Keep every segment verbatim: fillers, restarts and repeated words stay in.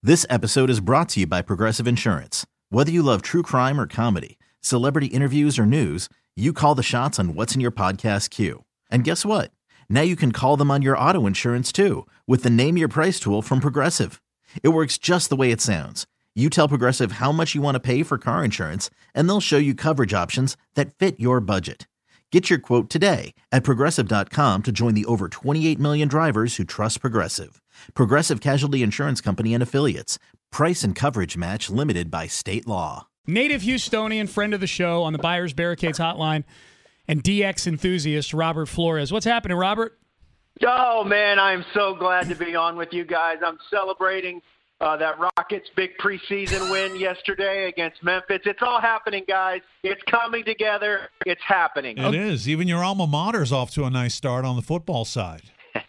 This episode is brought to you by Progressive Insurance. Whether you love true crime or comedy, celebrity interviews or news, you call the shots on what's in your podcast queue. And guess what? Now you can call them on your auto insurance too with the Name Your Price tool from Progressive. It works just the way it sounds. You tell Progressive how much you want to pay for car insurance, and they'll show you coverage options that fit your budget. Get your quote today at Progressive dot com to join the over twenty-eight million drivers who trust Progressive. Progressive Casualty Insurance Company and Affiliates. Price and coverage match limited by state law. Native Houstonian, friend of the show on the Buyers Barricades hotline, and D X enthusiast Robert Flores. What's happening, Robert? Oh, man, I'm so glad to be on with you guys. I'm celebrating uh, that Rockets' big preseason win yesterday against Memphis. It's all happening, guys. It's coming together. It's happening. It is. Even your alma mater's off to a nice start on the football side.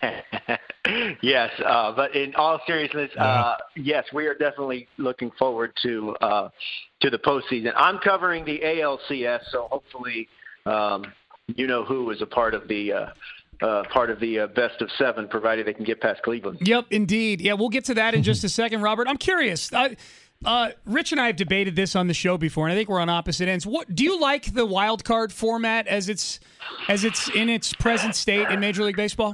Yes, uh, but in all seriousness, yeah. uh, yes, we are definitely looking forward to uh, to the postseason. I'm covering the A L C S, so hopefully um, you know who is a part of the uh, uh, part of the uh, best of seven, provided they can get past Cleveland. Yep, indeed. Yeah, we'll get to that in just a second, Robert. I'm curious. I, uh, Rich and I have debated this on the show before, and I think we're on opposite ends. What do you like the wild card format as it's as it's in its present state in Major League Baseball?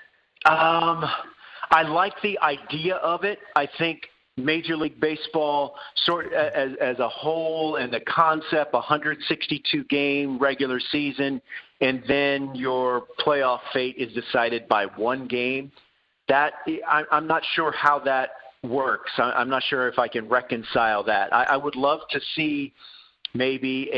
Um, I like the idea of it. I think Major League Baseball, sort as as a whole, and the concept, one hundred sixty-two game regular season, and then your playoff fate is decided by one game. That I, I'm not sure how that works. I, I'm not sure if I can reconcile that. I, I would love to see maybe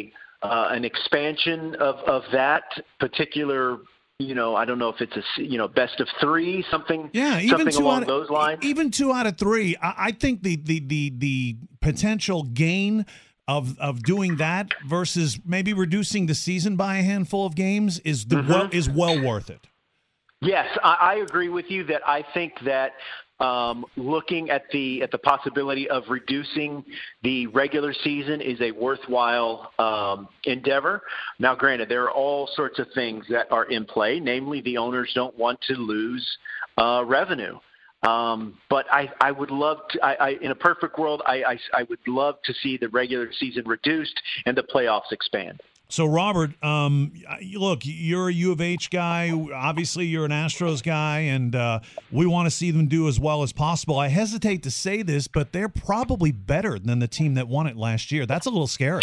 a uh, an expansion of of that particular. You know, I don't know if it's a you know best of three, something, yeah, even something two along out of, those lines. Even two out of three, I, I think the, the the the potential gain of of doing that versus maybe reducing the season by a handful of games is the Mm-hmm. well, is well worth it. Yes, I, I agree with you that I think that um, looking at the at the possibility of reducing the regular season is a worthwhile um, endeavor. Now, granted, there are all sorts of things that are in play. Namely, the owners don't want to lose uh, revenue. Um, but I, I would love to. I, I, in a perfect world, I, I, I would love to see the regular season reduced and the playoffs expand. So, Robert, um, look, you're a U of H guy. Obviously, you're an Astros guy, and uh, we want to see them do as well as possible. I hesitate to say this, but they're probably better than the team that won it last year. That's a little scary.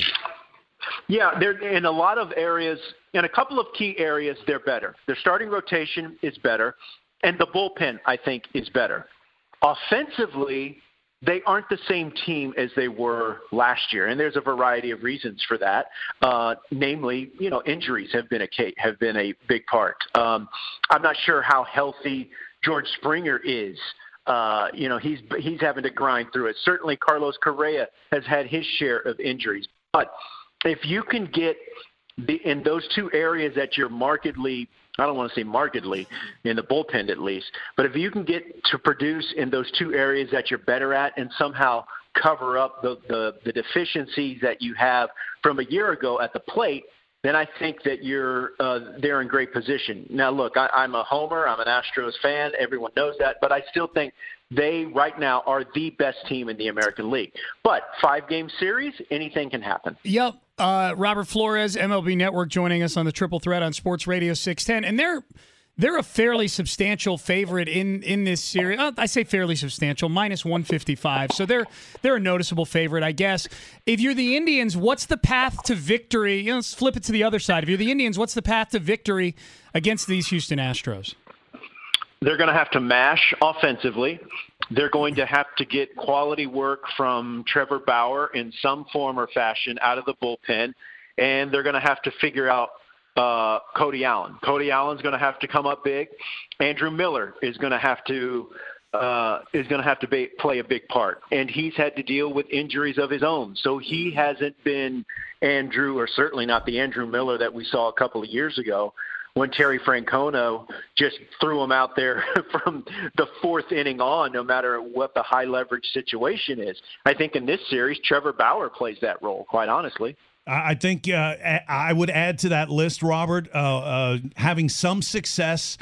Yeah, they're in a lot of areas, in a couple of key areas, they're better. Their starting rotation is better, and the bullpen, I think, is better. Offensively, they aren't the same team as they were last year, and there's a variety of reasons for that. Uh, namely, you know, injuries have been a have been a big part. Um, I'm not sure how healthy George Springer is. Uh, you know, he's he's having to grind through it. Certainly, Carlos Correa has had his share of injuries. But if you can get the, in those two areas that you're markedly I don't want to say markedly in the bullpen at least, but if you can get to produce in those two areas that you're better at and somehow cover up the, the, the deficiencies that you have from a year ago at the plate, then I think that you're uh, they're in great position. Now, look, I, I'm a homer. I'm an Astros fan. Everyone knows that. But I still think they right now are the best team in the American League. But five-game series, anything can happen. Yep. Uh, Robert Flores, M L B Network, joining us on the Triple Threat on Sports Radio six ten. And they're they're a fairly substantial favorite in, in this series. Uh, I say fairly substantial, minus one fifty-five. So they're they're a noticeable favorite, I guess. If you're the Indians, what's the path to victory? You know, let's flip it to the other side. If you're the Indians, what's the path to victory against these Houston Astros? They're going to have to mash offensively. They're going to have to get quality work from Trevor Bauer in some form or fashion out of the bullpen, and they're going to have to figure out uh, Cody Allen. Cody Allen's going to have to come up big. Andrew Miller is going to have to uh, is going to have to be, play a big part, and he's had to deal with injuries of his own. So he hasn't been Andrew, or certainly not the Andrew Miller that we saw a couple of years ago, when Terry Francona just threw him out there from the fourth inning on, no matter what the high leverage situation is. I think in this series, Trevor Bauer plays that role, quite honestly. I think uh, I would add to that list, Robert, uh, uh, having some success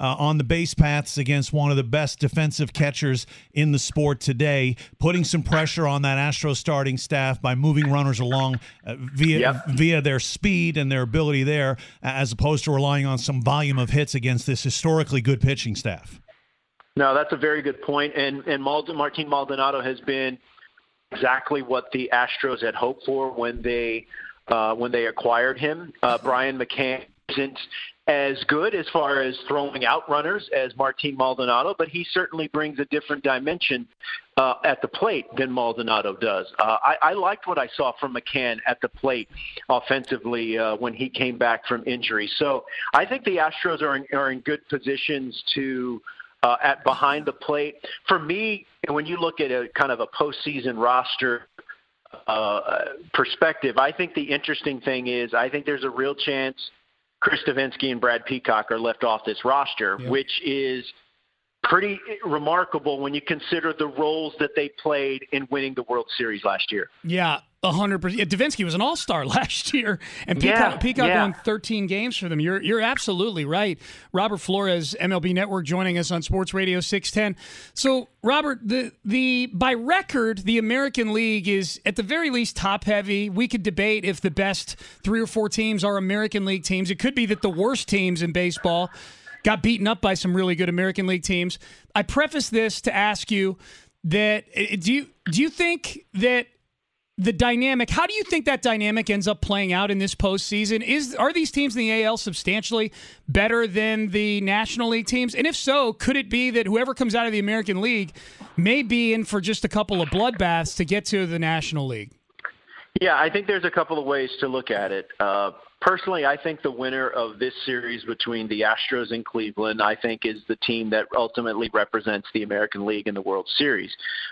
uh, on the base paths against one of the best defensive catchers in the sport today, putting some pressure on that Astros starting staff by moving runners along uh, via yep. via their speed and their ability there, as opposed to relying on some volume of hits against this historically good pitching staff. No, that's a very good point. And, and Mald- Martin Maldonado has been exactly what the Astros had hoped for when they uh, when they acquired him. Uh, Brian McCann isn't as good as far as throwing out runners as Martin Maldonado, but he certainly brings a different dimension uh, at the plate than Maldonado does. Uh, I, I liked what I saw from McCann at the plate offensively uh, when he came back from injury. So I think the Astros are in, are in good positions to uh, at behind the plate. For me, when you look at a kind of a postseason roster uh, perspective, I think the interesting thing is I think there's a real chance Chris Davinsky and Brad Peacock are left off this roster, yeah. which is pretty remarkable when you consider the roles that they played in winning the World Series last year. Yeah, one hundred percent. Yeah, Davinsky was an all-star last year, and Peacock, yeah, Peacock yeah. won thirteen games for them. You're you're absolutely right. Robert Flores, M L B Network, joining us on Sports Radio six ten. So, Robert, the the by record, the American League is at the very least top-heavy. We could debate if the best three or four teams are American League teams. It could be that the worst teams in baseball got beaten up by some really good American League teams. I preface this to ask you that do you do you think that the dynamic, how do you think that dynamic ends up playing out in this postseason? Is are these teams in the A L substantially better than the National League teams? And if so, could it be that whoever comes out of the American League may be in for just a couple of bloodbaths to get to the National League? Yeah, I think there's a couple of ways to look at it. Uh, personally, I think the winner of this series between the Astros and Cleveland, I think, is the team that ultimately represents the American League in the World Series.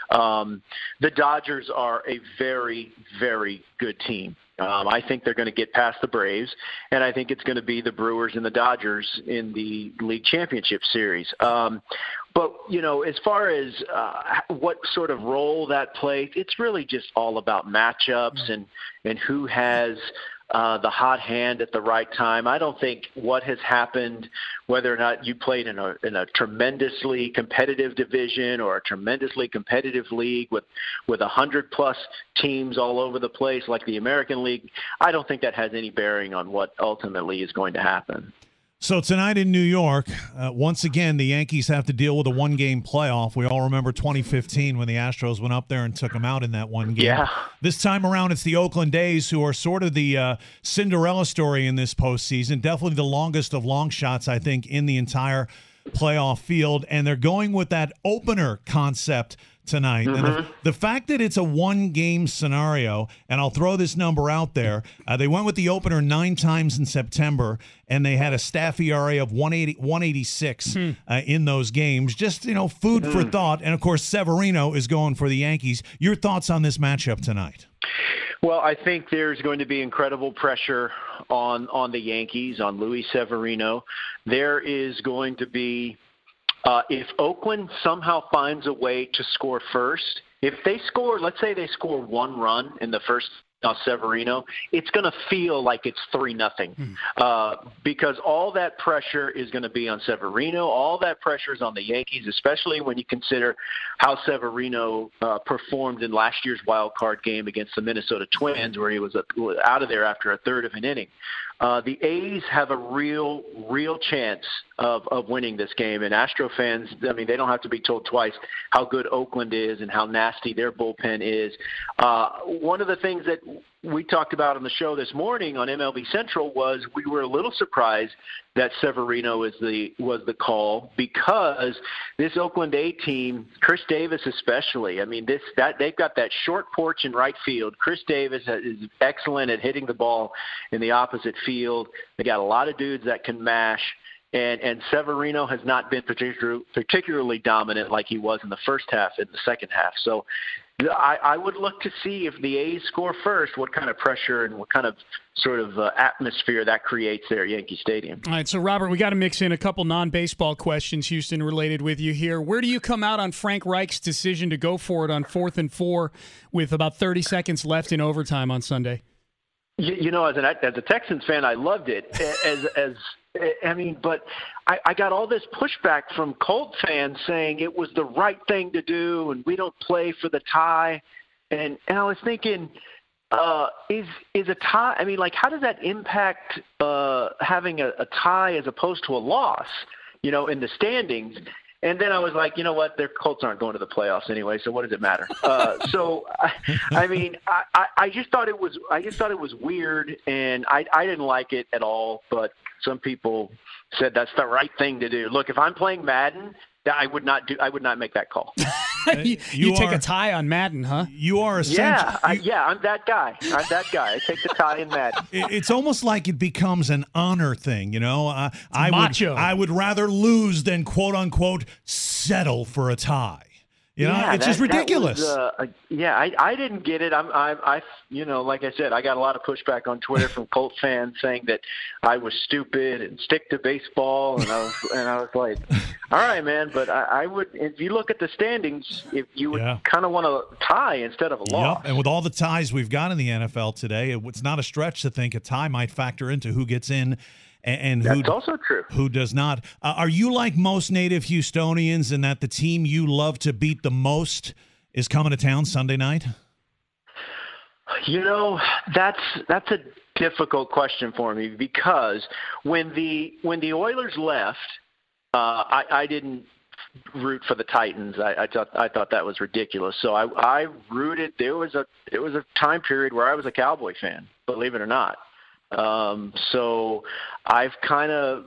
Um, the Dodgers are a very, very good team. Um, I think they're going to get past the Braves, and I think it's going to be the Brewers and the Dodgers in the League Championship Series. Um, but, you know, as far as uh, what sort of role that plays, it's really just all about matchups and, and who has uh, the hot hand at the right time. I don't think what has happened, whether or not you played in a in a tremendously competitive division or a tremendously competitive league with with a hundred plus teams all over the place like the American League, I don't think that has any bearing on what ultimately is going to happen. So tonight in New York, uh, once again, the Yankees have to deal with a one-game playoff. We all remember twenty fifteen when the Astros went up there and took them out in that one game. Yeah. This time around, it's the Oakland A's who are sort of the uh, Cinderella story in this postseason. Definitely the longest of long shots, I think, in the entire playoff field. And they're going with that opener concept tonight. Mm-hmm. And the, the fact that it's a one-game scenario, and I'll throw this number out there, uh, they went with the opener nine times in September, and they had a staff E R A of one eighty, one eighty-six hmm. uh, in those games. Just, you know, food mm. for thought. And, of course, Severino is going for the Yankees. Your thoughts on this matchup tonight? Well, I think there's going to be incredible pressure on, on the Yankees, on Luis Severino. There is going to be Uh, if Oakland somehow finds a way to score first, if they score, let's say they score one run in the first uh, Severino, it's going to feel like it's three nothing mm. uh, because all that pressure is going to be on Severino. All that pressure is on the Yankees, especially when you consider how Severino uh, performed in last year's wild card game against the Minnesota Twins, where he was uh, out of there after a third of an inning. Uh, the A's have a real, real chance of, of winning this game. And Astro fans, I mean, they don't have to be told twice how good Oakland is and how nasty their bullpen is. Uh, one of the things that we talked about on the show this morning on M L B Central was we were a little surprised that Severino is the was the call because this Oakland A team, Chris Davis especially, I mean, this that they've got that short porch in right field. Chris Davis is excellent at hitting the ball in the opposite field. They got a lot of dudes that can mash. And, and Severino has not been particular, particularly dominant like he was in the first half and the second half. So I, I would look to see if the A's score first, what kind of pressure and what kind of sort of uh, atmosphere that creates there at Yankee Stadium. All right, so Robert, we got to mix in a couple non-baseball questions, Houston, related with you here. Where do you come out on Frank Reich's decision to go for it on fourth and four with about thirty seconds left in overtime on Sunday? You, you know, as an as a Texans fan, I loved it. As as I mean, but I, I got all this pushback from Colt fans saying it was the right thing to do and we don't play for the tie. And, and I was thinking, uh, is is a tie – I mean, like, how does that impact uh, having a, a tie as opposed to a loss, you know, in the standings? And then I was like, you know what? Their Colts aren't going to the playoffs anyway, so what does it matter? Uh, so, I, I mean, I, I, I just thought it was I just thought it was weird, and I, I didn't like it at all. But some people said that's the right thing to do. Look, if I'm playing Madden, I would not do. I would not make that call. you you, you take are, a tie on Madden, huh? You are essentially. Yeah, I, yeah, I'm that guy. I'm that guy. I take the tie in Madden. It's almost like it becomes an honor thing, you know. Uh, I macho. would I would rather lose than quote unquote settle for a tie. You know, yeah, it's that, just ridiculous. Was, uh, yeah, I, I didn't get it. I'm, I, I, you know, like I said, I got a lot of pushback on Twitter from Colts fans saying that I was stupid and stick to baseball, and I was, and I was like, all right, man, but I, I would. If you look at the standings, if you would yeah. kind of want a tie instead of a loss. Yep. And with all the ties we've got in the N F L today, it's not a stretch to think a tie might factor into who gets in. And That's who, also true. Who does not? Uh, are you like most native Houstonians in that the team you love to beat the most is coming to town Sunday night? You know, that's that's a difficult question for me because when the when the Oilers left, uh, I, I didn't root for the Titans. I, I thought I thought that was ridiculous. So I, I rooted. There was a there was a time period where I was a Cowboy fan, believe it or not. Um, so I've kind of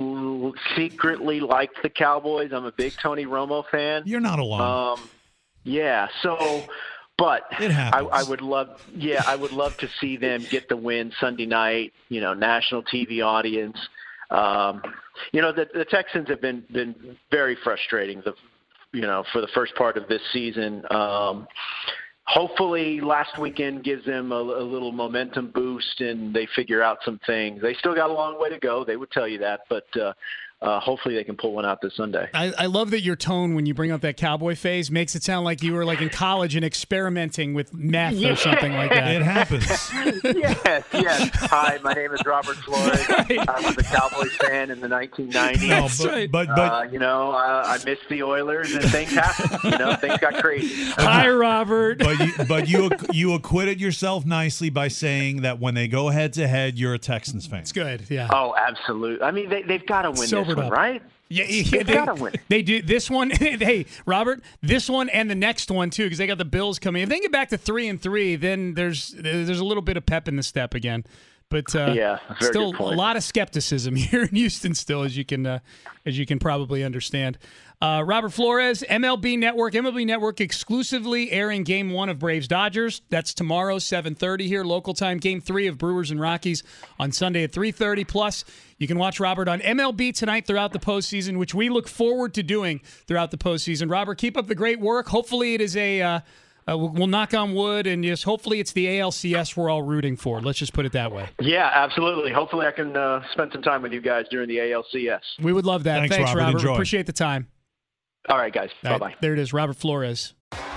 secretly liked the Cowboys. I'm a big Tony Romo fan. You're not alone. Um, yeah. So, but it I, I would love, yeah, I would love to see them get the win Sunday night. You know, national T V audience. Um, you know, the, the Texans have been been very frustrating. The, you know, for the first part of this season. Um, Hopefully last weekend gives them a, a little momentum boost and they figure out some things. They still got a long way to go. They would tell you that, but uh, uh, hopefully they can pull one out this Sunday. I, I love that your tone when you bring up that Cowboy phase makes it sound like you were like in college and experimenting with meth yeah. or something like that. It happens. yes, yes. Hi, my name is Robert Flores. Right. I was a Cowboys fan in the nineteen nineties. No, but, right. but, but uh, you know, uh, I missed the Oilers and things happened. You know, things got crazy. Hi, Robert. But you, but you you acquitted yourself nicely by saying that when they go head to head, you're a Texans fan. It's good. Yeah. Oh, absolutely. I mean, they they've got to win Sobered this one, up. right? Yeah, they, they gotta win. They do this one. Hey, Robert, this one and the next one too, because they got the Bills coming. If they get back to three and three, then there's there's a little bit of pep in the step again. But uh, yeah, very still good point. A lot of skepticism here in Houston, still, as you can uh, as you can probably understand. Uh, Robert Flores, M L B Network, M L B Network exclusively airing Game One of Braves Dodgers. That's tomorrow, seven thirty here, local time. Game Three of Brewers and Rockies on Sunday at three thirty. Plus, you can watch Robert on M L B Tonight throughout the postseason, which we look forward to doing throughout the postseason. Robert, keep up the great work. Hopefully, it is a. Uh, Uh, we'll knock on wood, and just hopefully it's the A L C S we're all rooting for. Let's just put it that way. Yeah, absolutely. Hopefully I can uh, spend some time with you guys during the A L C S. We would love that. Thanks, Thanks Robert. Robert. Enjoy. Appreciate the time. All right, guys. All Bye-bye. right, there it is, Robert Flores.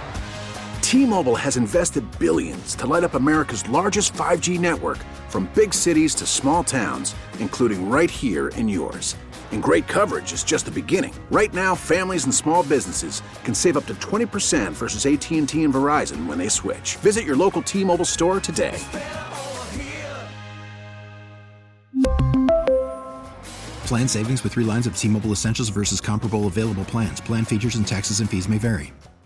T-Mobile has invested billions to light up America's largest five G network, from big cities to small towns, including right here in yours. And great coverage is just the beginning. Right now, families and small businesses can save up to twenty percent versus A T and T and Verizon when they switch. Visit your local T-Mobile store today. Plan savings with three lines of T-Mobile Essentials versus comparable available plans. Plan features and taxes and fees may vary.